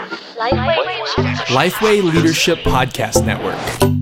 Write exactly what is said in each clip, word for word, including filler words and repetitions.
Lifeway. Lifeway Leadership Podcast Network.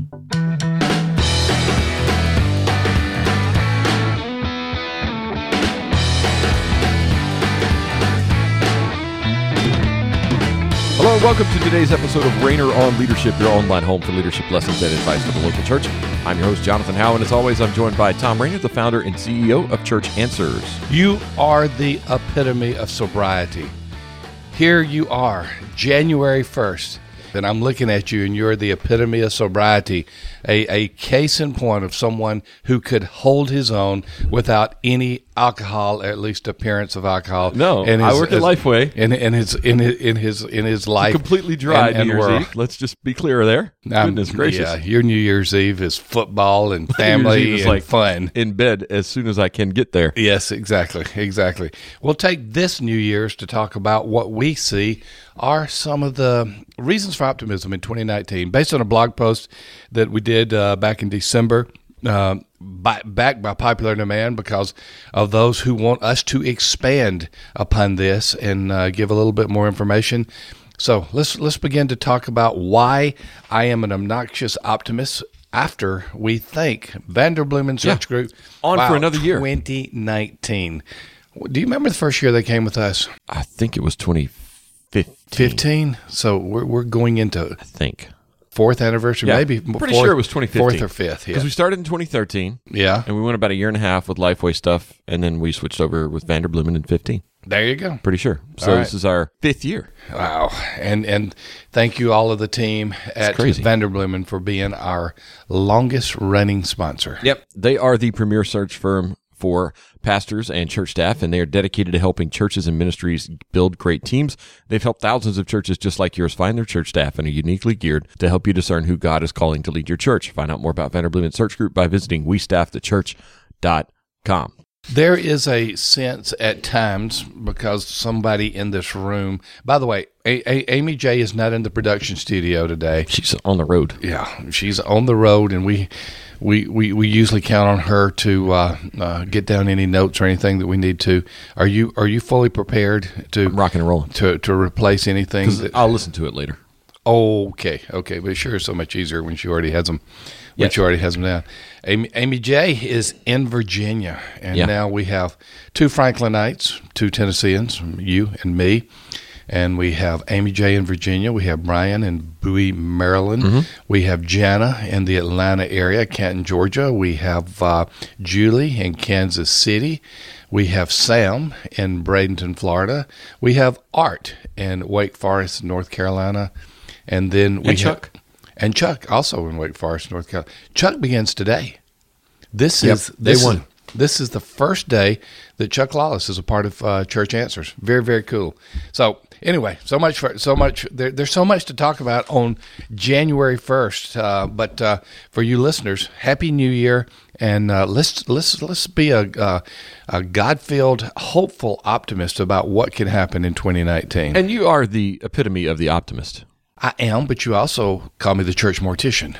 Hello and welcome to today's episode of Rainer on Leadership, your online home for leadership lessons and advice for the local church. I'm your host, Jonathan Howe, and as always, I'm joined by Tom Rainer, the founder and C E O of Church Answers. You are the epitome of sobriety. Here you are, January first, and I'm looking at you, and you're the epitome of sobriety, a, a case in point of someone who could hold his own without any alcohol, or at least appearance of alcohol. No, in I his, work at Lifeway. In, in his in his in his in his life, Completely dry and, New and Year's world. Eve. Let's just be clear there. Um, Goodness gracious. Yeah, your New Year's Eve is football and New Year's family Eve is and like fun. in bed as soon as I can get there. Yes, exactly, exactly. We'll take this New Year's to talk about what we see are some of the reasons for optimism in twenty nineteen, based on a blog post that we did uh, back in December, uh, by, backed by popular demand because of those who want us to expand upon this and uh, give a little bit more information. So let's let's begin to talk about why I am an obnoxious optimist after we thank Vanderbloemen Search Yeah. Group On Wow, for another year. twenty nineteen. Do you remember the first year they came with us? I think it was twenty fifteen. fifteen. So we're we're going into I think. fourth anniversary, Yeah, maybe. pretty fourth, sure it was twenty fifteen. Fourth or fifth, yeah. Because we started in twenty thirteen, Yeah, and we went about a year and a half with Lifeway stuff, and then we switched over with Vanderbloemen in fifteen. there you go. Pretty sure. So All this right. is our fifth year. Wow. And and thank you all of the team at crazy. Vanderbloemen for being our longest running sponsor. Yep. They are the premier search firm for pastors and church staff, and they are dedicated to helping churches and ministries build great teams. They've helped thousands of churches just like yours find their church staff and are uniquely geared to help you discern who God is calling to lead your church. Find out more about Vanderbloemen Search Group by visiting we staff the church dot com. There is a sense at times because somebody in this room, by the way, a- a- Amy J is not in the production studio today. She's on the road. Yeah, she's on the road, and we we, we, we usually count on her to uh, uh, get down any notes or anything that we need to. Are you are you fully prepared to I'm rocking and rolling. to to replace anything? That, I'll listen to it later. okay, okay, but sure, it's so much easier when she already has them. When Yes. she already has them down. Amy, Amy J is in Virginia, and Yeah. now we have two Franklinites, two Tennesseans, you and me. And we have Amy J in Virginia. We have Brian in Bowie, Maryland. Mm-hmm. We have Jana in the Atlanta area, Canton, Georgia. We have uh, Julie in Kansas City. We have Sam in Bradenton, Florida. We have Art in Wake Forest, North Carolina. And then we And Chuck. have, and Chuck also in Wake Forest, North Carolina. Chuck begins today. This Yep, is day this one. Is, this is the first day that Chuck Lawless is a part of uh, Church Answers. Very, very cool. So anyway, so much for so much. There, there's so much to talk about on January first. Uh, but uh, for you listeners, Happy New Year, and uh, let's let's let's be a, uh, a God-filled, hopeful optimist about what can happen in twenty nineteen. And you are the epitome of the optimist. I am, but you also call me the church mortician.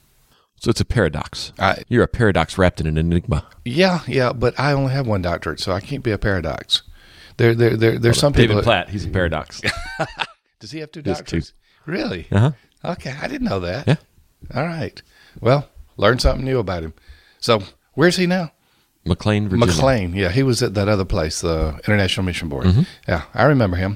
So it's a paradox. I, You're a paradox wrapped in an enigma. yeah, yeah, but I only have one doctorate, so I can't be a paradox. There, there, there there's some people. David that- Platt, he's a paradox. Does he have two He has doctorates? Really? Uh-huh. Okay, I didn't know that. Yeah. All right. Well, learn something new about him. So, where's he now? McLean, Virginia. McLean. Yeah, he was at that other place, the International Mission Board. Mm-hmm. Yeah, I remember him.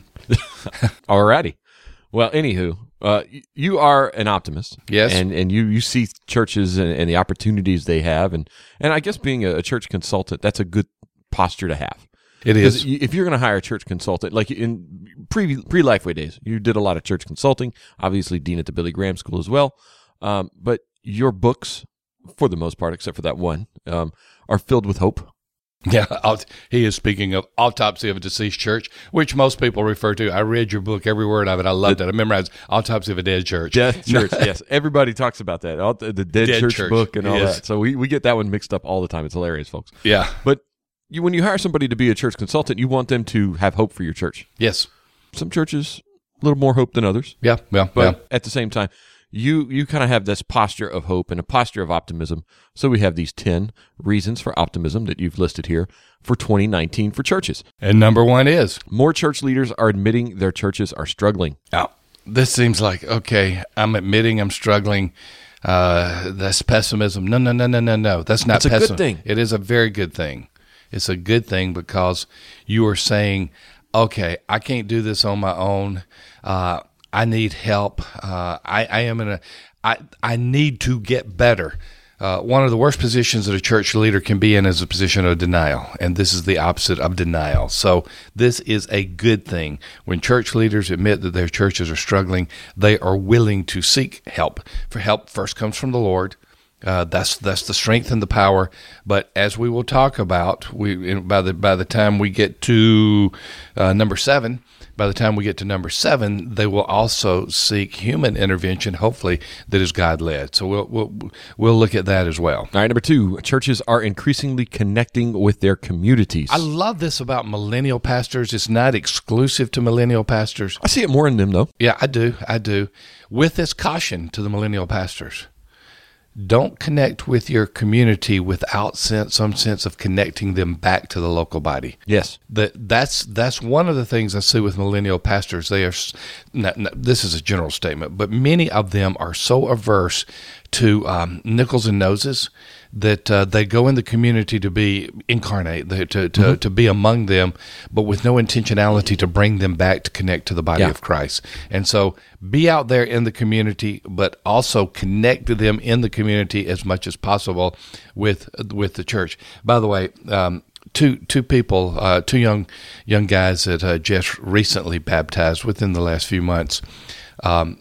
Alrighty. Well, anywho, uh, y- you are an optimist. Yes. And and you, you see churches and, and the opportunities they have. And, and I guess being a, a church consultant, that's a good posture to have. It Because is. y- if you're going to hire a church consultant, like in pre pre Lifeway days, you did a lot of church consulting. Obviously, dean at the Billy Graham School as well. Um, but your books, for the most part, except for that one, um, are filled with hope. Yeah, aut- he is speaking of Autopsy of a Deceased Church, which most people refer to. I read your book, every word of it. I loved it. I memorized Autopsy of a Dead Church. Death Church, yes. Everybody talks about that. All the, the Dead, Dead Church, Church, book and all yes. that. So we, we get that one mixed up all the time. It's hilarious, folks. Yeah. But you, when you hire somebody to be a church consultant, you want them to have hope for your church. Yes. Some churches, a little more hope than others. Yeah. Yeah. But yeah. at the same time, you you kind of have this posture of hope and a posture of optimism. So we have these ten reasons for optimism that you've listed here for twenty nineteen for churches. And number one is More church leaders are admitting their churches are struggling. oh, this seems like, okay, I'm admitting I'm struggling. Uh, that's pessimism. No, no, no, no, no, no. That's not It's a good pessimism. thing. It is a very good thing. It's a good thing because you are saying, okay, I can't do this on my own. Uh, I need help. Uh, I, I am in a, I, I need to get better. Uh, one of the worst positions that a church leader can be in is a position of denial, and this is the opposite of denial. So this is a good thing. When church leaders admit that their churches are struggling, they are willing to seek help. For help first comes from the Lord. Uh, that's that's the strength and the power. But as we will talk about, we by the by the time we get to uh, number seven. By the time we get to number seven, they will also seek human intervention, hopefully, that is God-led. So we'll we'll we'll look at that as well. All right, number two, churches are increasingly connecting with their communities. I love this about millennial pastors. It's not exclusive to millennial pastors. I see it more in them, though. Yeah, I do. I do. With this caution to the millennial pastors. Don't connect with your community without sense, some sense of connecting them back to the local body. Yes. That that's that's one of the things I see with millennial pastors. They are, not, not, this is a general statement, but many of them are so averse to um, nickels and noses that uh, they go in the community to be incarnate, to to, mm-hmm. to be among them, but with no intentionality to bring them back to connect to the body yeah. of Christ. And so be out there in the community, but also connect to them in the community as much as possible with with the church. By the way, um, two two people, uh, two young young guys that uh, just recently baptized within the last few months. Um,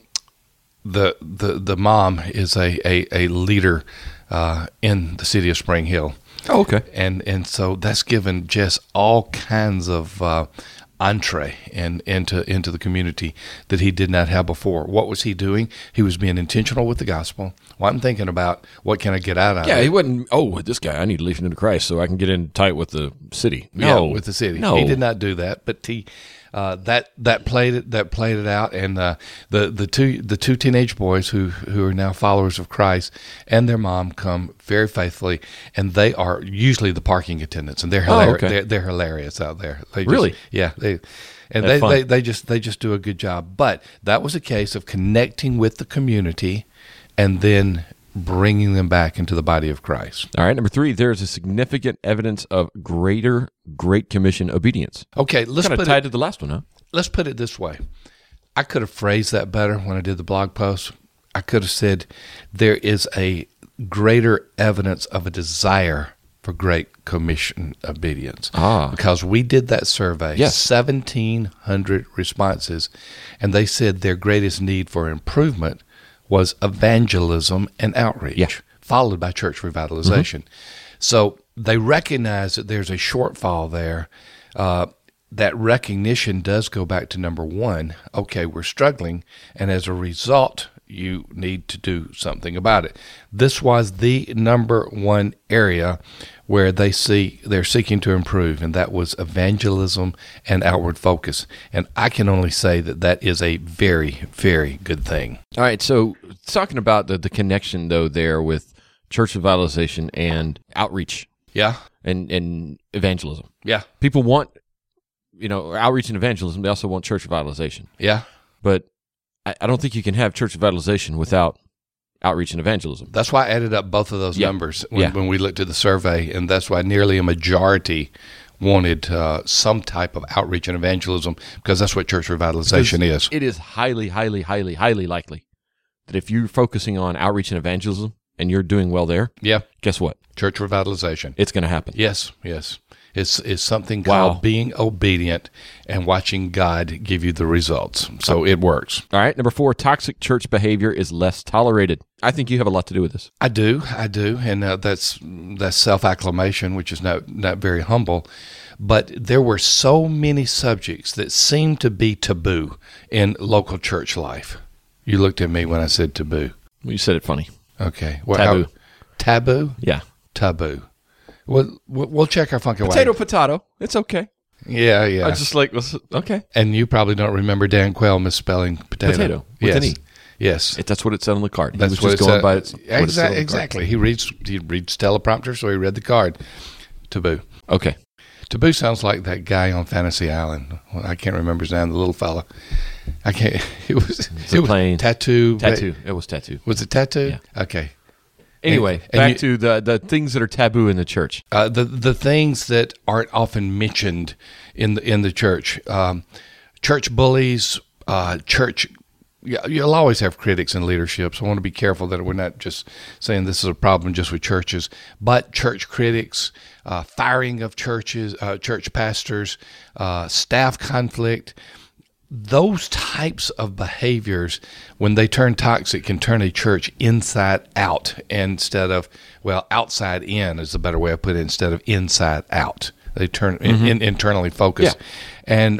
the the the mom is a a, a leader uh, in the city of Spring Hill. Oh, okay. And and so that's given Jess all kinds of uh, entree and into into the community that he did not have before. What was he doing? He was being intentional with the gospel. Well, I'm thinking about what can I get out of Yeah, it. he wasn't, oh, this guy, I need to lead him into Christ so I can get in tight with the city. No. Yeah, with the city. No. He did not do that, but he uh, that that played it that played it out, and uh, the the two the two teenage boys who who are now followers of Christ and their mom come very faithfully, and they are usually the parking attendants, and they're Oh, hilarious. okay. They're, they're hilarious out there. They just, Really? Yeah. They and That's they, fun. they they just they just do a good job. But that was a case of connecting with the community, and then bringing them back into the body of Christ. All right, number three, there is a significant evidence of greater Great Commission obedience. Okay, let's Kind of put tied it, to the last one, huh? let's put it this way. I could have phrased that better when I did the blog post. I could have said there is a greater evidence of a desire for Great Commission obedience. Ah. Because we did that survey, Yes. seventeen hundred responses, and they said their greatest need for improvement was evangelism and outreach, Yeah. followed by church revitalization. Mm-hmm. So they recognize that there's a shortfall there. Uh, that recognition does go back to number one. Okay, we're struggling, and as a result, you need to do something about it. This was the number one area where they see they're seeking to improve, and that was evangelism and outward focus. And I can only say that that is a very, very good thing. All right, so talking about the, the connection, though, there with church revitalization and outreach Yeah, and, and evangelism. yeah, People want, you know, outreach and evangelism. They also want church revitalization. yeah. But I, I don't think you can have church revitalization without outreach and evangelism. That's why I added up both of those Yeah. numbers when, Yeah. when we looked at the survey, and that's why nearly a majority wanted uh, some type of outreach and evangelism, because that's what church revitalization is. It is highly, highly, highly, highly likely that if you're focusing on outreach and evangelism and you're doing well there, Yeah, guess what? church revitalization. It's going to happen. Yes, yes. It's, it's something Wow. called being obedient and watching God give you the results. So it works. All right. Number four, toxic church behavior is less tolerated. I think you have a lot to do with this. I do, I do, and uh, that's that's self-acclamation, which is not not very humble. But there were so many subjects that seemed to be taboo in local church life. You looked at me when I said taboo. Well, you said it funny. Okay, well, Taboo. how- taboo, Yeah. taboo. We'll we'll we'll check our funky Potato, way. potato. It's okay. Yeah, yeah. I just like, okay. And you probably don't remember Dan Quayle misspelling potato. Potato, with yes. an E. Yes. It, that's what it said on the card. He That's was what just it going said. by its, what it said on the Exactly. card. Exactly. He reads he reads teleprompter, so he read the card. Taboo. Okay. Taboo sounds like that guy on Fantasy Island. Well, I can't remember his name, the little fella. I can't. It was, It's it a was plane. Tattoo. Tattoo. It was tattoo. Was it Tattoo? Yeah. Okay. Anyway, And- and back you- to the, the things that are taboo in the church. Uh, the the things that aren't often mentioned in the in the church, um, church bullies, uh, church. Yeah, you'll always have critics in leadership, so I want to be careful that we're not just saying this is a problem just with churches. But church critics, uh, firing of churches, uh, church pastors, uh, staff conflict. Those types of behaviors, when they turn toxic, can turn a church inside out instead of, well, outside in is the better way of putting it, instead of inside out. They turn in, in, internally focused. Yeah. And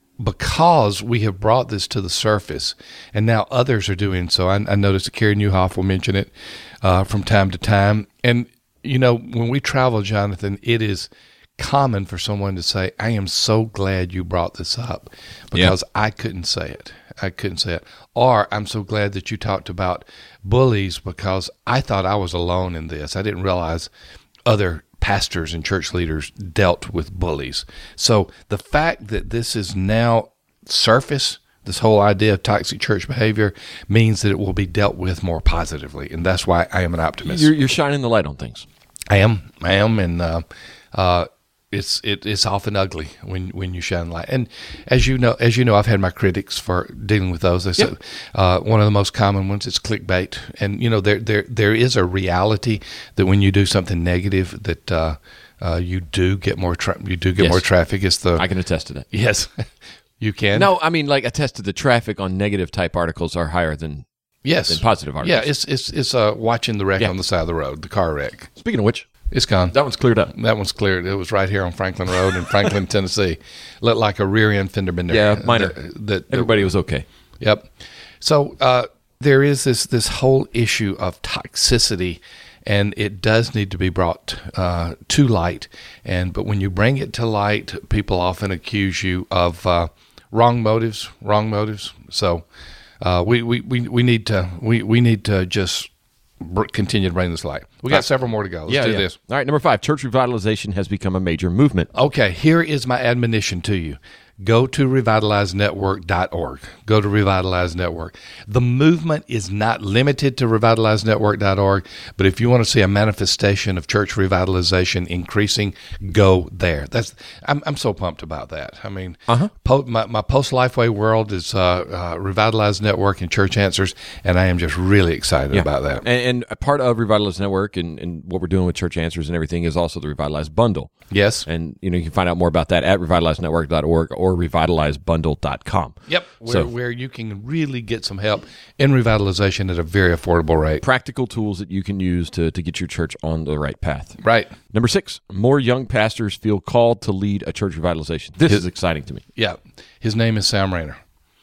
because we have brought this to the surface, and now others are doing so, I, I noticed that Carrie Newhoff will mention it uh, from time to time. And, you know, when we travel, Jonathan, it is common for someone to say, I am so glad you brought this up because I couldn't say it. I couldn't say it. Or I'm so glad that you talked about bullies because I thought I was alone in this. I didn't realize other pastors and church leaders dealt with bullies. So the fact that this is now surface, this whole idea of toxic church behavior, means that it will be dealt with more positively. And that's why I am an optimist. You're, you're shining the light on things. I am. I am. And, uh, uh, It's it, it's often ugly when, when you shine light, and as you know, as you know, I've had my critics for dealing with those. They said Yep. uh, one of the most common ones is clickbait, and you know there there there is a reality that when you do something negative, that uh, uh, you do get more tra- you do get Yes. more traffic. It's the I can attest to that. yes, you can No, I mean, like, attest to the traffic on negative type articles are higher than. yes than positive articles. Yeah, it's it's it's uh, watching the wreck Yeah. on the side of the road, the car wreck. Speaking of which, It's gone. that one's cleared up. That one's cleared. It was right here on Franklin Road in Franklin, Tennessee. Looked like a rear end fender bender. Yeah, minor. That, that, Everybody was okay. Yep. So uh, there is this this whole issue of toxicity, and it does need to be brought uh, to light. And but when you bring it to light, people often accuse you of uh, wrong motives. Wrong motives. So uh, we, we, we, we need to we, we need to just br- continue to bring this light. We got Right. several more to go. Let's yeah, do yeah. this. All right, number five, church revitalization has become a major movement. Okay, here is my admonition to you. Go to revitalize network dot org. Go to Revitalize Network. The movement is not limited to revitalize network dot org, but if you want to see a manifestation of church revitalization increasing, go there. That's I'm I'm so pumped about that. I mean, Uh-huh. po- my, my post Lifeway world is uh, uh, Revitalize Network and Church Answers, and I am just really excited about that. And, and a part of Revitalize Network and, and what we're doing with Church Answers and everything is also the Revitalize Bundle. Yes. And you know you can find out more about that at revitalize network dot org or revitalize bundle dot com. Yep, where, So- where you can really get some help in revitalization at a very affordable rate. Practical tools that you can use to, to get your church on the right path. Right. Number six, more young pastors feel called to lead a church revitalization. This is exciting to me. Yeah. His name is Sam Rayner.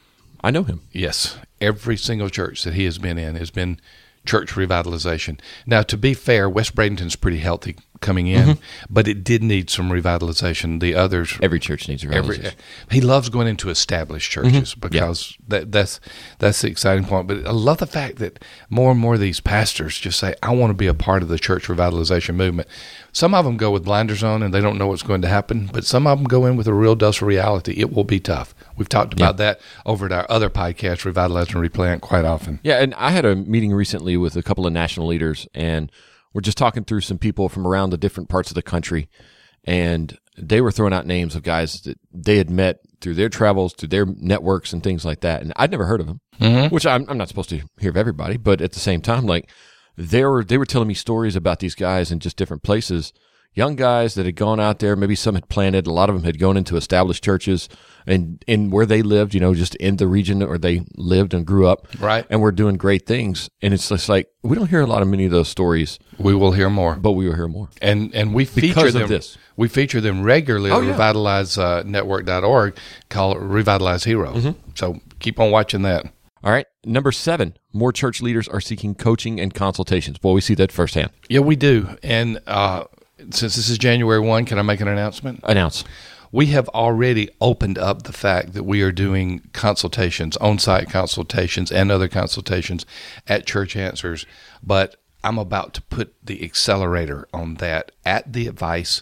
I know him. Yes. Every single church that he has been in has been church revitalization. Now, to be fair, West Bradenton's pretty healthy coming in, Mm-hmm. but it did need some revitalization. The others, Every church needs a every, revitalization. he loves going into established churches Mm-hmm. because that, that's that's the exciting point. But I love the fact that more and more of these pastors just say, I want to be a part of the church revitalization movement. Some of them go with blinders on and they don't know what's going to happen, but some of them go in with a real dose of reality. It will be tough. We've talked about that over at our other podcast, Revitalize and Replant, quite often. Yeah, and I had a meeting recently with a couple of national leaders, and we're just talking through some people from around the different parts of the country, and they were throwing out names of guys that they had met through their travels, through their networks and things like that, and I'd never heard of them, mm-hmm. which I'm, I'm not supposed to hear of everybody, but at the same time, like, they were, they were telling me stories about these guys in just different places, young guys that had gone out there, maybe some had planted, a lot of them had gone into established churches, and in where they lived, you know, just in the region where they lived and grew up. Right. And we're doing great things. And it's just like, we don't hear a lot of many of those stories, We will hear more. but we will hear more. And and we feature Because of them. this. We feature them regularly Oh, at yeah. revitalize network dot org, call it Revitalize Heroes. Mm-hmm. So keep on watching that. All right. Number seven, more church leaders are seeking coaching and consultations. Boy, we see that firsthand. Yeah, we do. And uh, since this is January first, can I make an announcement? Announce. We have already opened up the fact that we are doing consultations, on-site consultations and other consultations at Church Answers, but I'm about to put the accelerator on that at the advice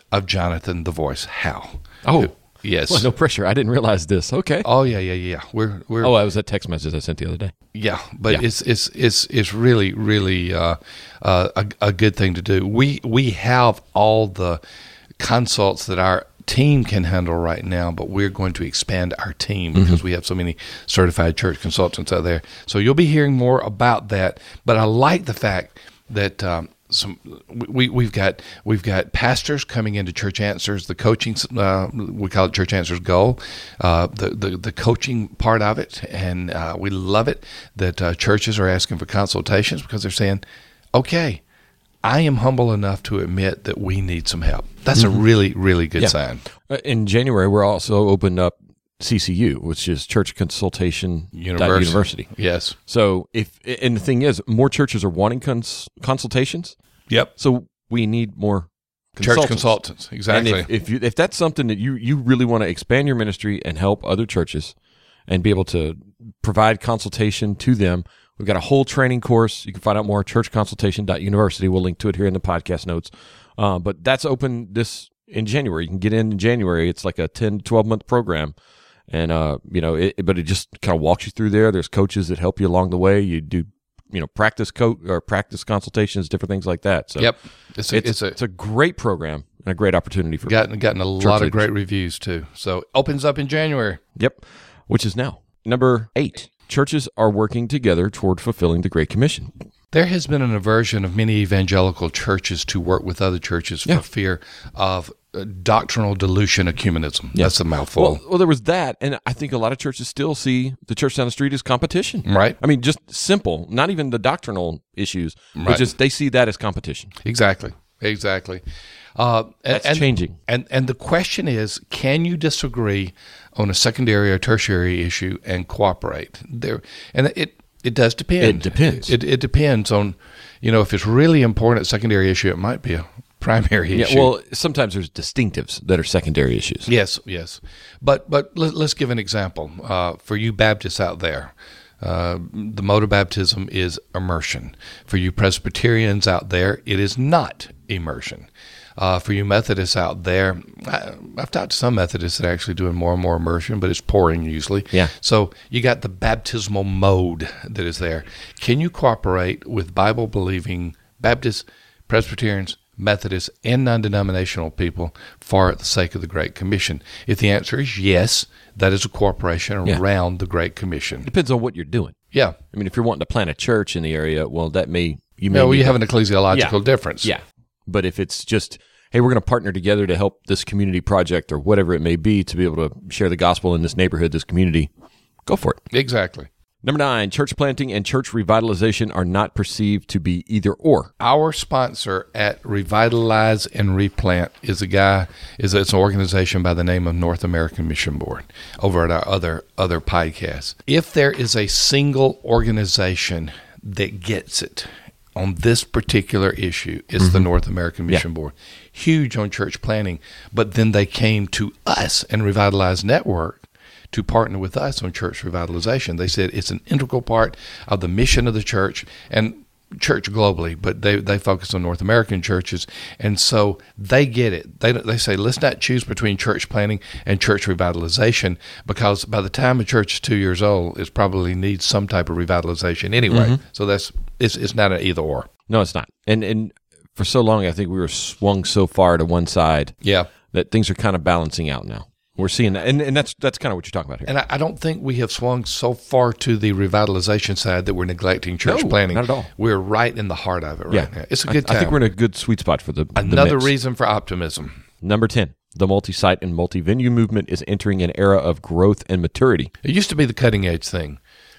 of Jonathan the Voice Howe. Oh, Who- yes. Well, no pressure. I didn't realize this. Okay. Oh yeah, yeah, yeah. We're we're Oh, that was that text message I sent the other day. yeah, but Yeah. it's it's it's it's really really uh, uh, a a good thing to do. We we have all the consults that our team can handle right now, but we're going to expand our team because we have so many certified church consultants out there. So you'll be hearing more about that. But I like the fact that um, some we we've got we've got pastors coming into Church Answers, the coaching uh, we call it Church Answers Goal, uh, the, the the coaching part of it, and uh, we love it that uh, churches are asking for consultations because they're saying, okay, I am humble enough to admit that we need some help. That's a really, really good Yeah. sign. Uh, In January, we're also opened up C C U, which is Church Consultation University. University. Yes. So if and the thing is, more churches are wanting cons- consultations. Yep. So we need more Church consultants. consultants. Exactly. And if if, you, if that's something that you you really want to expand your ministry and help other churches, and be able to provide consultation to them, we've got a whole training course. You can find out more at church consultation dot university. We'll link to it here in the podcast notes. Uh, but that's open this in January. You can get in in January. It's like a ten to twelve month program. And, uh, you know, it, but it just kind of walks you through there. There's coaches that help you along the way. You do, you know, practice coach or practice consultations, different things like that. So Yep. It's a, it's, it's a it's a great program and a great opportunity for gotten gotten a lot leaders. of great reviews too. So opens up in January. Yep, which is now. Number eight, churches are working together toward fulfilling the Great Commission. There has been an aversion of many evangelical churches to work with other churches for Yeah. fear of uh, doctrinal dilution ecumenism. Yeah. That's a mouthful. Well, well, there was that, and I think a lot of churches still see the church down the street as competition. Right. I mean, just simple, not even the doctrinal issues, but Right. just they see that as competition. Exactly. Exactly. Uh, and- That's and, changing. And and the question is, can you disagree on a secondary or tertiary issue and cooperate? There, and it it does depend. It depends. It it depends on, you know, if it's really important secondary issue, it might be a primary Yeah. issue. Well, sometimes there's distinctives that are secondary issues. Yes, yes. But but let, let's give an example uh, for you Baptists out there. Uh, the mode of baptism is immersion. For you Presbyterians out there, it is not immersion. Uh, for you Methodists out there, I, I've talked to some Methodists that are actually doing more and more immersion, but it's pouring usually. Yeah. So you got the baptismal mode that is there. Can you cooperate with Bible-believing Baptists, Presbyterians, Methodists, and non-denominational people for the sake of the Great Commission? If the answer is yes, that is a cooperation Yeah. around the Great Commission. Depends on what you're doing. Yeah. I mean, if you're wanting to plant a church in the area, well, that may you may No, well, need you to- have an ecclesiological Yeah. difference. Yeah. But if it's just, hey, we're going to partner together to help this community project or whatever it may be to be able to share the gospel in this neighborhood, this community, go for it. Exactly. Number nine, church planting and church revitalization are not perceived to be either or. Our sponsor at Revitalize and Replant is a guy, is it's an organization by the name of North American Mission Board over at our other other podcasts. If there is a single organization that gets it on this particular issue, it's the North American Mission Board. Huge on church planting, but then they came to us and Revitalize Network to partner with us on church revitalization. They said it's an integral part of the mission of the church and church globally, but they, they focus on North American churches, and so they get it. They they say, let's not choose between church planting and church revitalization, because by the time a church is two years old, it probably needs some type of revitalization anyway. So that's it's it's not an either or. No, it's not. And and for so long, I think we were swung so far to one side Yeah. that things are kind of balancing out now. We're seeing that, and, and that's that's kind of what you're talking about here. And I, I don't think we have swung so far to the revitalization side that we're neglecting church No, planting. not at all. We're right in the heart of it right yeah, now. It's a I- good time. I think we're in a good sweet spot for the the Another mix. reason for optimism. Number ten, the multi-site and multi-venue movement is entering an era of growth and maturity. It used to be the cutting edge thing.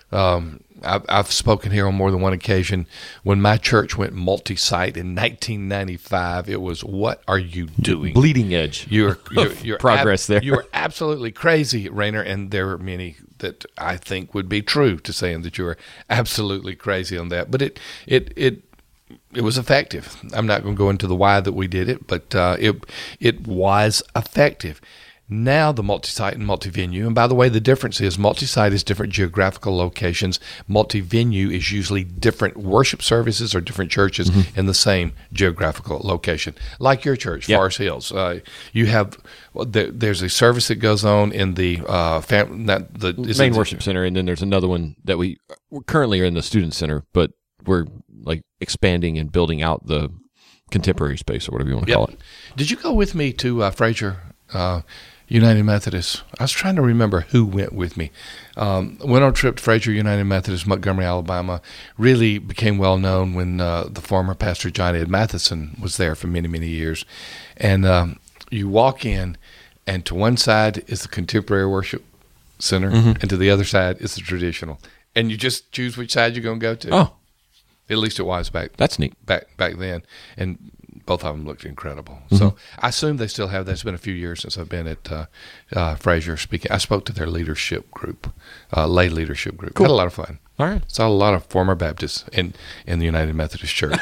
Um, I've, I've spoken here on more than one occasion. When my church went multi-site in nineteen ninety-five, it was, what are you doing? Bleeding edge. You're, you're, you're Progress there. You're absolutely crazy, Rainer, and there are many that I think would be true to saying that you are absolutely crazy on that. But it it it it was effective. I'm not going to go into the why that we did it, but uh, it it was effective. Now the multi-site and multi-venue, and by the way, the difference is multi-site is different geographical locations. Multi-venue is usually different worship services or different churches mm-hmm. in the same geographical location. Like your church, yep. Forest Hills. Uh, you have well, there, there's a service that goes on in the uh, fam- that the main worship center, and then there's another one that we we're currently are in the student center, but we're like expanding and building out the contemporary space or whatever you want to yep. call it. Did you go with me to uh, Fraser? Uh, United Methodist. I was trying to remember who went with me. Um, went on a trip to Fraser United Methodist, Montgomery, Alabama. Really became well known when uh, the former pastor John Ed Matheson was there for many, many years. And um, you walk in, and to one side is the contemporary worship center, mm-hmm. and to the other side is the traditional. And you just choose which side you're going to go to. Oh, at least it was back. That's neat. Back back then, and both of them looked incredible. Mm-hmm. So I assume they still have that. It's been a few years since I've been at uh, uh, Fraser speaking. I spoke to their leadership group, uh, lay leadership group. Cool. Had a lot of fun. All right. Saw a lot of former Baptists in, in the United Methodist Church.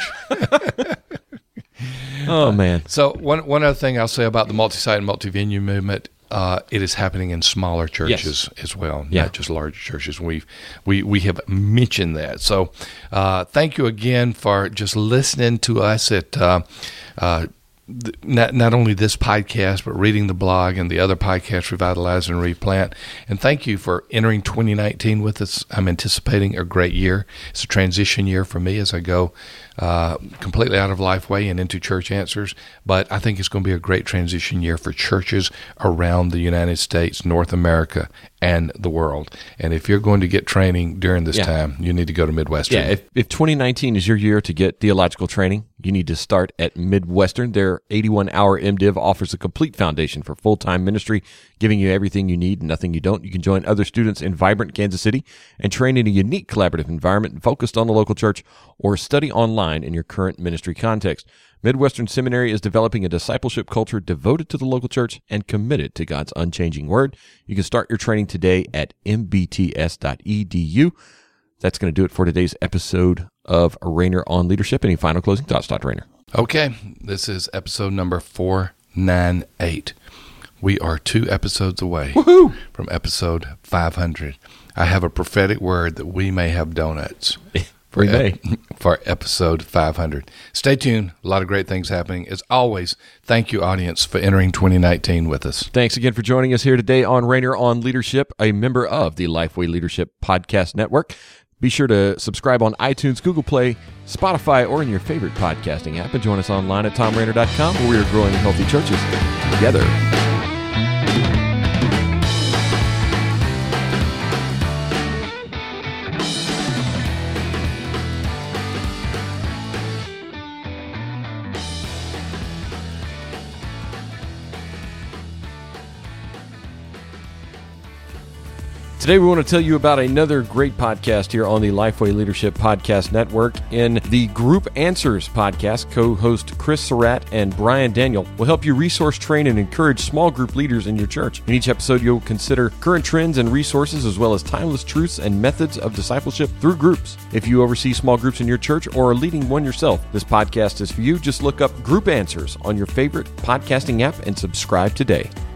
Oh, man. So one one other thing I'll say about the multi-site and multi-venue movement, uh, it is happening in smaller churches yes. as well, yeah. not just larger churches. We've, we we have mentioned that. So uh, thank you again for just listening to us at uh, uh, th- not, not only this podcast, but reading the blog and the other podcasts, Revitalize and Replant. And thank you for entering twenty nineteen with us. I'm anticipating a great year. It's a transition year for me as I go Uh, completely out of Lifeway and into Church Answers, but I think it's going to be a great transition year for churches around the United States, North America, and the world. And if you're going to get training during this yeah. time, you need to go to Midwestern. Yeah, if, if twenty nineteen is your year to get theological training, you need to start at Midwestern. Their eighty-one hour MDiv offers a complete foundation for full-time ministry, giving you everything you need and nothing you don't. You can join other students in vibrant Kansas City and train in a unique collaborative environment focused on the local church, or study online in your current ministry context. Midwestern Seminary is developing a discipleship culture devoted to the local church and committed to God's unchanging word. You can start your training today at m b t s dot e d u. That's going to do it for today's episode of Rainer on Leadership. Any final closing thoughts, Doctor Rainer? Okay, this is episode number four ninety-eight. We are two episodes away Woohoo! from episode five hundred. I have a prophetic word that we may have donuts. For, ep- for episode five hundred. Stay tuned. A lot of great things happening. As always, thank you, audience, for entering twenty nineteen with us. Thanks again for joining us here today on Rainer on Leadership, a member of the Lifeway Leadership Podcast Network. Be sure to subscribe on iTunes, Google Play, Spotify, or in your favorite podcasting app, and join us online at tom rainer dot com, where we are growing healthy churches together. Today we want to tell you about another great podcast here on the Lifeway Leadership Podcast Network. In the Group Answers podcast, co-host Chris Surratt and Brian Daniel will help you resource, train, and encourage small group leaders in your church. In each episode, you'll consider current trends and resources, as well as timeless truths and methods of discipleship through groups. If you oversee small groups in your church or are leading one yourself, this podcast is for you. Just look up Group Answers on your favorite podcasting app and subscribe today.